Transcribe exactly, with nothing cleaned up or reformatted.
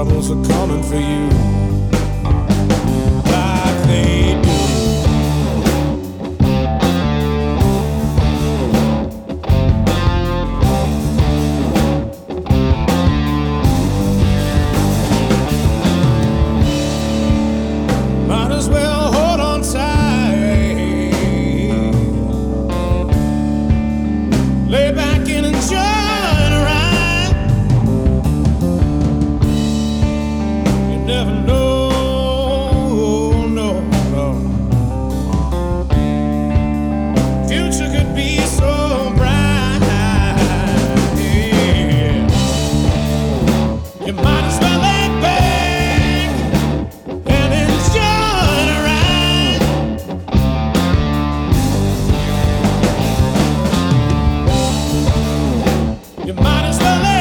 troubles are coming for you like they do. Might as well hold on tight, lay back and enjoy the ride. You never know, no, no. Future could be so bright. Yeah. You might as well lay back and enjoy the ride. You might as well